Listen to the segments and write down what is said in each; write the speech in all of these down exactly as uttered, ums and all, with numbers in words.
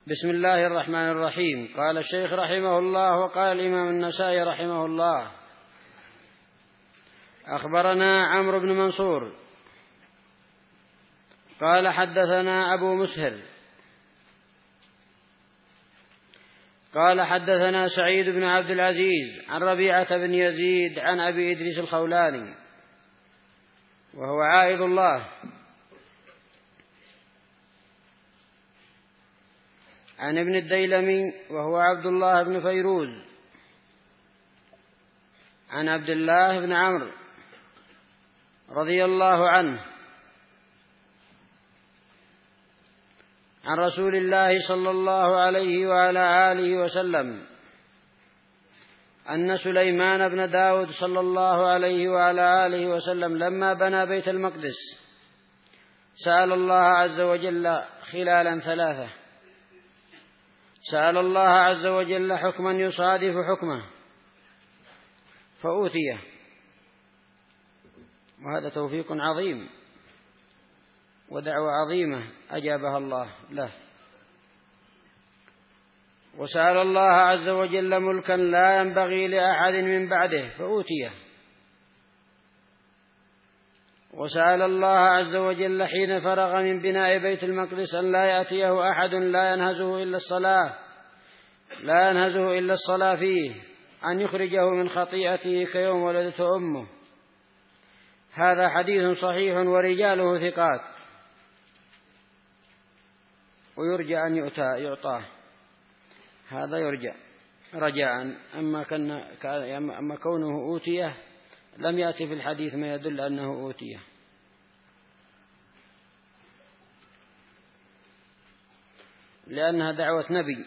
بسم الله الرحمن الرحيم. قال الشيخ رحمه الله وقال الإمام النسائي رحمه الله: أخبرنا عمرو بن منصور قال حدثنا أبو مسهر قال حدثنا سعيد بن عبد العزيز عن ربيعة بن يزيد عن أبي إدريس الخولاني وهو عائذ الله عن ابن الديلمي وهو عبد الله بن فيروز عن عبد الله بن عمرو رضي الله عنه عن رسول الله صلى الله عليه وعلى آله وسلم أن سليمان بن داود صلى الله عليه وعلى آله وسلم لما بنى بيت المقدس سأل الله عز وجل خلالا ثلاثة: سأل الله عز وجل حكما يصادف حكمه فأوتيه، وهذا توفيق عظيم ودعوة عظيمة أجابها الله له. وسأل الله عز وجل ملكا لا ينبغي لأحد من بعده فأوتيه. وسأل الله عز وجل حين فرغ من بناء بيت المقدس أن لا يأتيه أحد لا ينهزه إلا الصلاة لا ينهزه إلا الصلاة فيه، أن يخرجه من خطيئته كيوم ولدته أمه. هذا حديث صحيح ورجاله ثقات، ويرجى أن يؤتى يعطاه، هذا يرجى رجاء. أما, أما كونه أوتيه لم يأتي في الحديث ما يدل أنه أوتيه. لأنها دعوة نبي،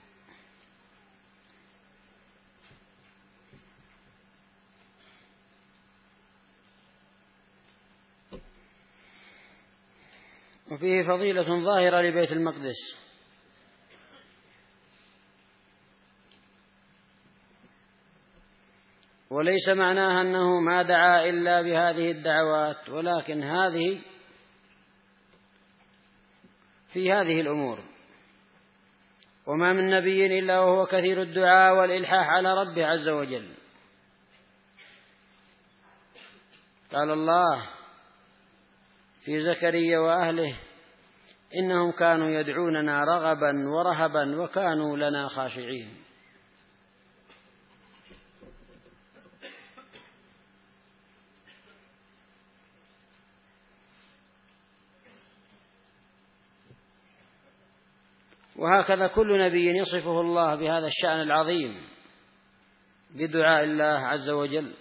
وفيه فضيلة ظاهرة لبيت المقدس، وليس معناها أنه ما دعا إلا بهذه الدعوات، ولكن هذه في هذه الأمور. وما من نبي إلا وهو كثير الدعاء والإلحاح على ربه عز وجل. قال الله في زكريا وأهله: إنهم كانوا يدعوننا رغبا ورهبا وكانوا لنا خاشعين. وهكذا كل نبي يصفه الله بهذا الشأن العظيم بدعاء الله عز وجل.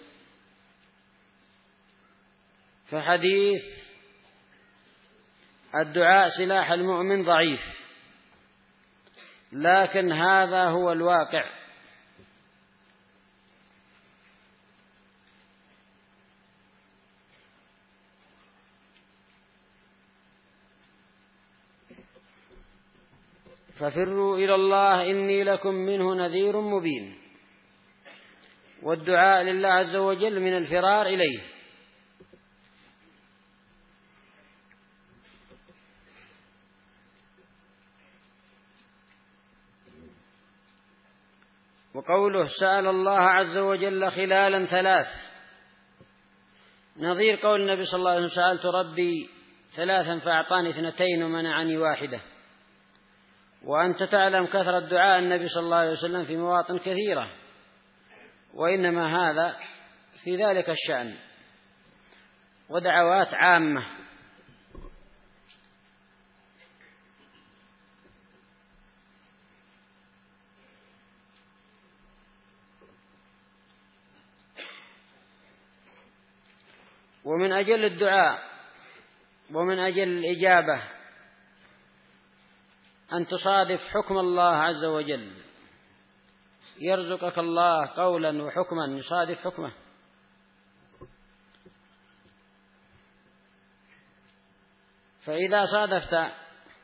فحديث الدعاء سلاح المؤمن ضعيف، لكن هذا هو الواقع. ففروا إلى الله إني لكم منه نذير مبين. والدعاء لله عز وجل من الفرار إليه. وقوله سأل الله عز وجل خلالا ثلاث نظير قول النبي صلى الله عليه وسلم: سألت ربي ثلاثا فأعطاني اثنتين ومنعني واحدة. وأنت تعلم كثرة دعاء النبي صلى الله عليه وسلم في مواطن كثيرة، وإنما هذا في ذلك الشأن، ودعوات عامة. ومن أجل الدعاء ومن أجل الإجابة أن تصادف حكم الله عز وجل، يرزقك الله قولا وحكما يصادف حكمه. فإذا صادفت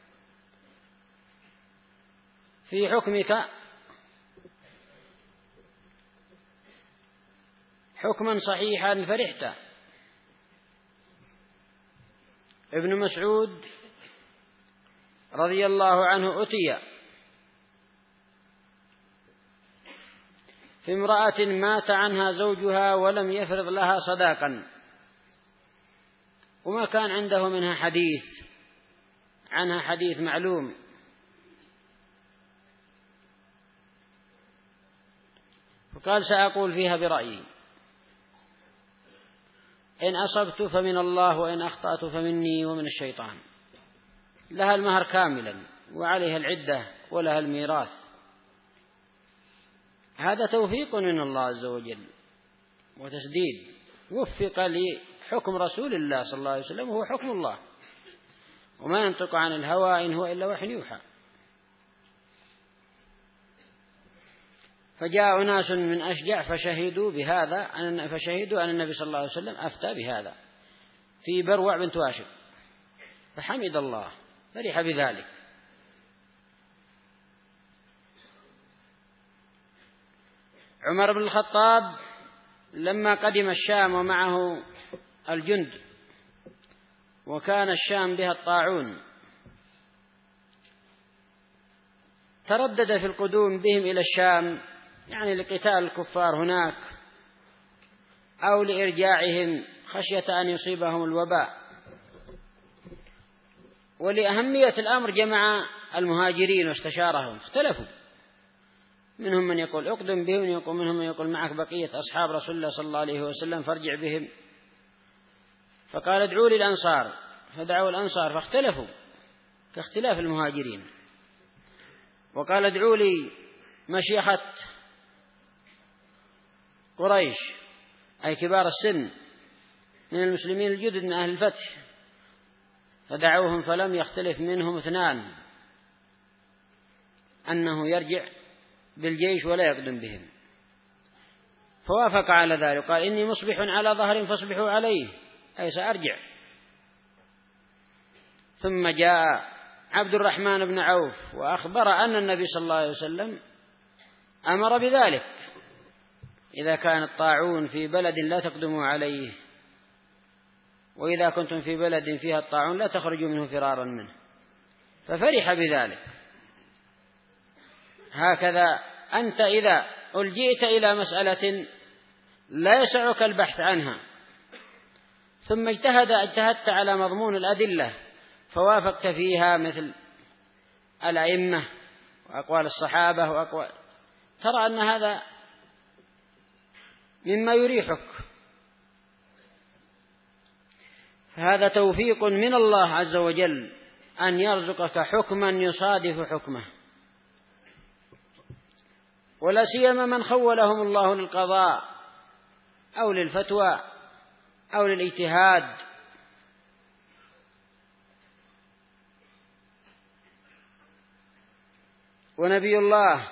في حكمك حكما صحيحا فرحت. ابن مسعود رضي الله عنه أتي في امرأة مات عنها زوجها ولم يفرض لها صداقا وما كان عنده منها حديث عنها حديث معلوم، فقال سأقول فيها برأيي، إن أصبت فمن الله وإن أخطأت فمني ومن الشيطان. لها المهر كاملا وعليها العدة ولها الميراث. هذا توفيق من الله عز وجل وتسديد، وفق لحكم رسول الله صلى الله عليه وسلم وهو حكم الله، وما ينطق عن الهوى إن هو إلا وحي يوحى. فجاء ناس من أشجع فشهدوا بهذا فشهدوا أن النبي صلى الله عليه وسلم أفتى بهذا في بروع بنت واشق، فحمد الله فرح بذلك. عمر بن الخطاب لما قدم الشام ومعه الجند وكان الشام بها الطاعون، تردد في القدوم بهم إلى الشام، يعني لقتال الكفار هناك أو لإرجاعهم خشية أن يصيبهم الوباء. ولأهمية الأمر جمع المهاجرين واستشارهم، اختلفوا، منهم من يقول اقدم بهم، ومنهم من يقول معك بقية أصحاب رسول الله صلى الله عليه وسلم فارجع بهم. فقال ادعوا لي الأنصار، فدعوا الأنصار فاختلفوا كاختلاف المهاجرين. وقال ادعوا لي مشيخة قريش أي كبار السن من المسلمين الجدد من أهل الفتح، فدعوهم فلم يختلف منهم اثنان أنه يرجع بالجيش ولا يقدم بهم، فوافق على ذلك، قال إني مصبح على ظهر فاصبحوا عليه، أي سأرجع. ثم جاء عبد الرحمن بن عوف وأخبر أن النبي صلى الله عليه وسلم أمر بذلك، إذا كان الطاعون في بلد لا تقدموا عليه، وإذا كنتم في بلد فيها الطاعون لا تخرجوا منه فرارا منه، ففرح بذلك. هكذا أنت إذا ألجئت إلى مسألة لا يسعك البحث عنها ثم اجتهد اجتهدت على مضمون الأدلة فوافقت فيها مثل الأئمة وأقوال الصحابة وأقوال، ترى أن هذا مما يريحك، فهذا توفيق من الله عز وجل أن يرزقك حكما يصادف حكمه، ولا سيما من خولهم الله للقضاء أو للفتوى أو للاجتهاد. ونبي الله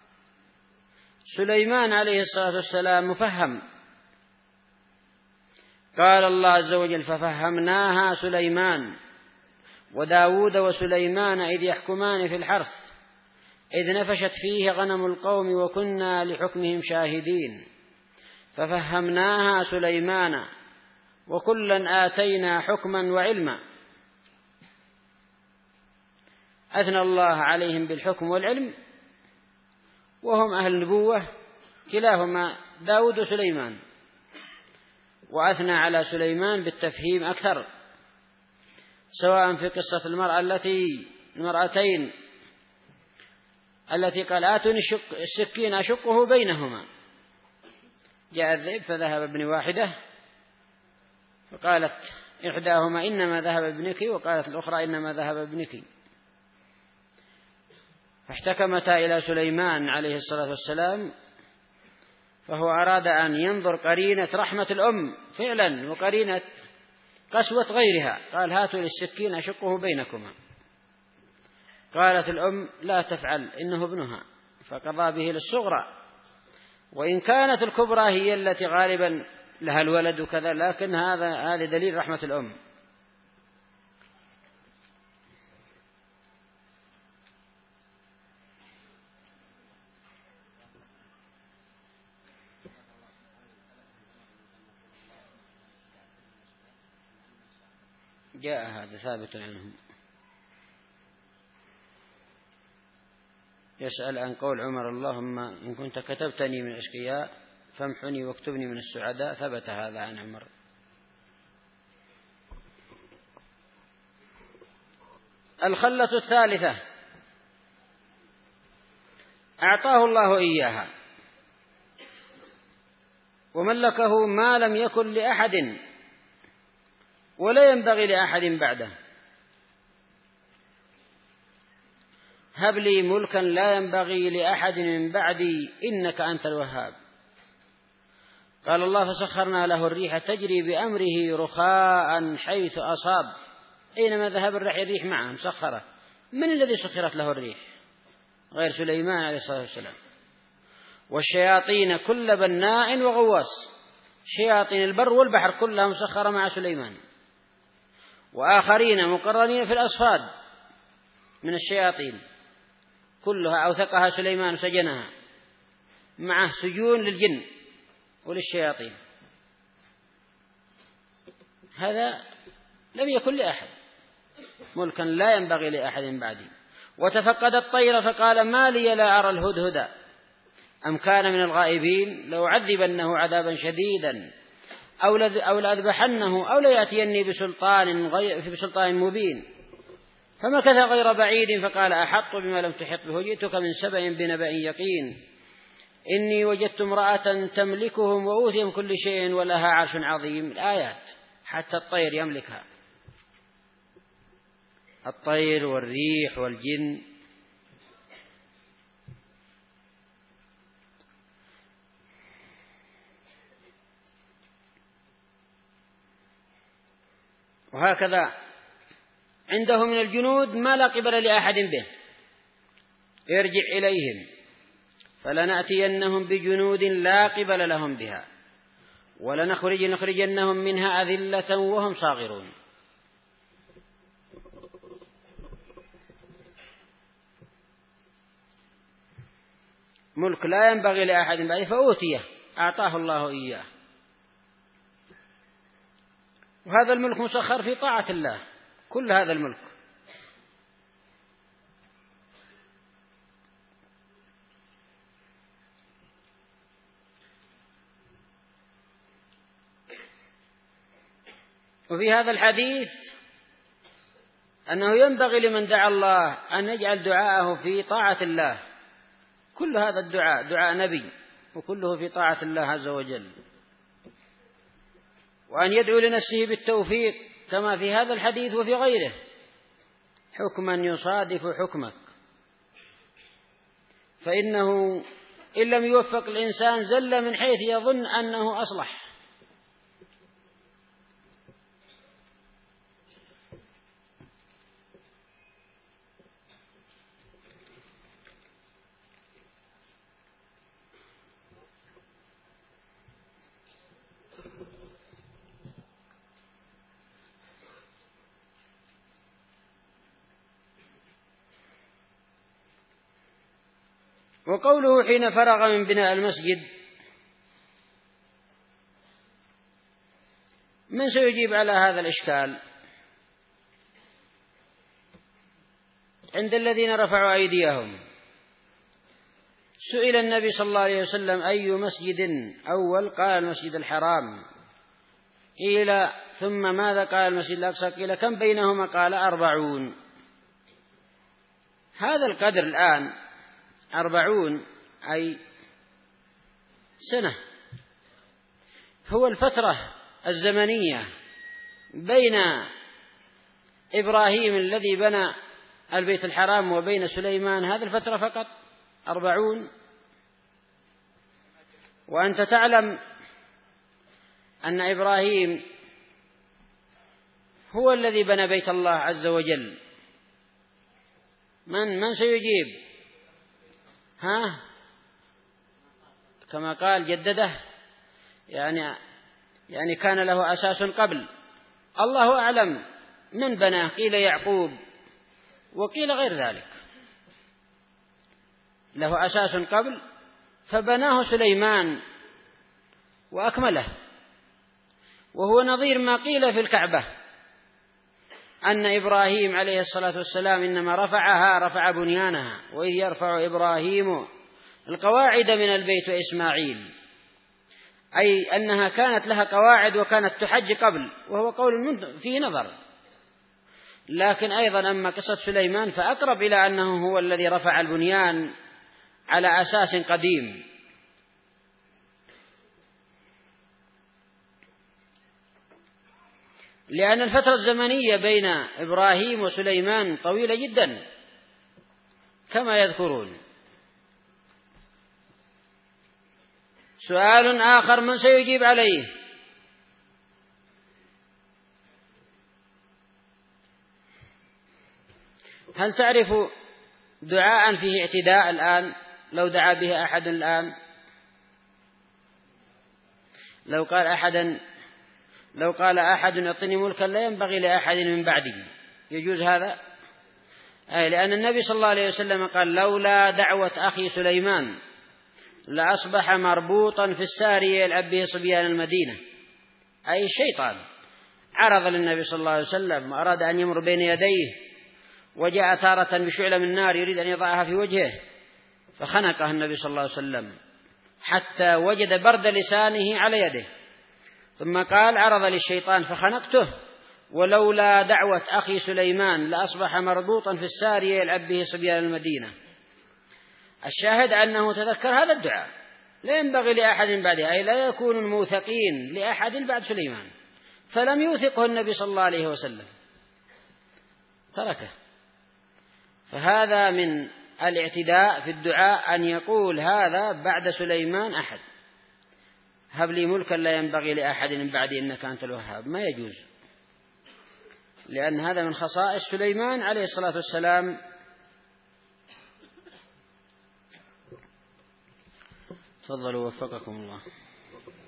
سليمان عليه الصلاة والسلام مفهم، قال الله عز وجل ففهمناها سليمان وداود وسليمان إذ يحكمان في الحرث إذ نفشت فيه غنم القوم وكنا لحكمهم شاهدين ففهمناها سليمان وكلا آتينا حكما وعلما. أثنى الله عليهم بالحكم والعلم وهم أهل النبوة كلاهما داود وسليمان، وأثنى على سليمان بالتفهيم أكثر، سواء في قصة المرأة التي المرأتين التي قال آتوني السكين أشقه بينهما، جاء الذئب فذهب ابن واحدة فقالت إحداهما إنما ذهب ابنك وقالت الأخرى إنما ذهب ابنك، فاحتكمتا إلى سليمان عليه الصلاة والسلام، فهو أراد أن ينظر قرينة رحمة الأم فعلا وقرينة قسوة غيرها، قال هاتوا للسكين أشقه بينكما. قالت الأم لا تفعل إنه ابنها، فقضى به للصغرى، وإن كانت الكبرى هي التي غالبا لها الولد وكذا، لكن هذا هذا دليل رحمة الأم. جاء هذا ثابت عنهم. يسأل عن قول عمر: اللهم إن كنت كتبتني من الأشقياء فامحني واكتبني من السعداء. ثبت هذا عن عمر. الخلة الثالثة أعطاه الله إياها وملكه ما لم يكن لأحد ولا ينبغي لأحد بعده. هب لي ملكا لا ينبغي لأحد من بعدي إنك أنت الوهاب. قال الله: فسخرنا له الريح تجري بأمره رخاء حيث أصاب. أينما ذهب الريح معه مسخرة. من الذي سخرت له الريح غير سليمان عليه الصلاة والسلام؟ والشياطين كل بناء وغواص. شياطين البر والبحر كلها مسخرة مع سليمان، وآخرين مقرنين في الأصفاد من الشياطين كلها أوثقها سليمان سجنها، معه سجون للجن وللشياطين. هذا لم يكن لأحد، ملكا لا ينبغي لأحد بعدي. وتفقد الطير فقال: ما لي لا أرى الهدهد أم كان من الغائبين لأعذبنه عذابا شديدا أو لأذبحنه أو ليأتيني بسلطان, غير بسلطان مبين. فمكث غير بعيد فقال: أحط بما لم تحط به، جئتك من سبأ بنبأ يقين. إني وجدت امرأة تملكهم وأوتيهم كل شيء ولها عرش عظيم. الآيات حتى الطير يملكها، الطير والريح والجن. وهكذا عنده من الجنود ما لا قبل لأحد به. ارجع إليهم فلنأتينهم بجنود لا قبل لهم بها ولنخرج نخرجنهم منها أذلة وهم صاغرون. ملك لا ينبغي لأحد بعده فأوتيه، أعطاه الله إياه. وهذا الملك مسخر في طاعة الله، كل هذا الملك. وفي هذا الحديث أنه ينبغي لمن دعا الله أن يجعل دعاءه في طاعة الله. كل هذا الدعاء دعاء نبي، وكله في طاعة الله عز وجل. وأن يدعو لنفسه بالتوفيق كما في هذا الحديث وفي غيره، حكما يصادف حكمك، فإنه إن لم يوفق الإنسان زل من حيث يظن أنه أصلح. وقوله حين فرغ من بناء المسجد، من سيجيب على هذا الإشكال؟ عند الذين رفعوا أيديهم سئل النبي صلى الله عليه وسلم: أي مسجد أول؟ قال: المسجد الحرام. قيل: ثم ماذا؟ قال: المسجد الأقصى. قيل: كم بينهما؟ قال: أربعون. هذا القدر الآن أربعون أي سنة، هو الفترة الزمنية بين إبراهيم الذي بنى البيت الحرام وبين سليمان، هذه الفترة فقط أربعون. وأنت تعلم أن إبراهيم هو الذي بنى بيت الله عز وجل. من من سيجيب؟ ها؟ كما قال جدده، يعني يعني كان له أساس قبل. الله أعلم من بناه، قيل يعقوب وقيل غير ذلك. له أساس قبل فبناه سليمان وأكمله، وهو نظير ما قيل في الكعبة أن إبراهيم عليه الصلاة والسلام إنما رفعها رفع بنيانها، وإذ يرفع إبراهيم القواعد من البيت وإسماعيل، أي أنها كانت لها قواعد وكانت تحج قبل، وهو قول فيه نظر. لكن أيضا أما قصة سليمان فأقرب إلى أنه هو الذي رفع البنيان على أساس قديم. لأن الفترة الزمنية بين إبراهيم وسليمان طويلة جدا كما يذكرون. سؤال آخر من سيجيب عليه؟ هل تعرف دعاء فيه اعتداء الآن لو دعا به أحد الآن؟ لو قال أحدا لو قال أحد أعطني ملكا لا ينبغي لأحد من بعدي، يجوز هذا؟ أي لأن النبي صلى الله عليه وسلم قال لولا دعوة أخي سليمان لأصبح مربوطا في السارية يلعب به صبيان المدينة. أي الشيطان عرض للنبي صلى الله عليه وسلم وأراد أن يمر بين يديه، وجاء تارة بشعلة من نار يريد أن يضعها في وجهه، فخنقه النبي صلى الله عليه وسلم حتى وجد برد لسانه على يده، ثم قال عرض للشيطان فخنقته، ولولا دعوة أخي سليمان لأصبح مربوطا في السارية يلعب به صبيان المدينة. الشاهد أنه تذكر هذا الدعاء لا ينبغي لأحد بعده، أي لا يكون الموثقين لأحد بعد سليمان، فلم يوثقه النبي صلى الله عليه وسلم، تركه. فهذا من الاعتداء في الدعاء أن يقول هذا بعد سليمان أحد، هب لي ملكا لا ينبغي لأحد من بعدي إنك أنت الوهاب، ما يجوز، لأن هذا من خصائص سليمان عليه الصلاة والسلام. تفضلوا وفقكم الله.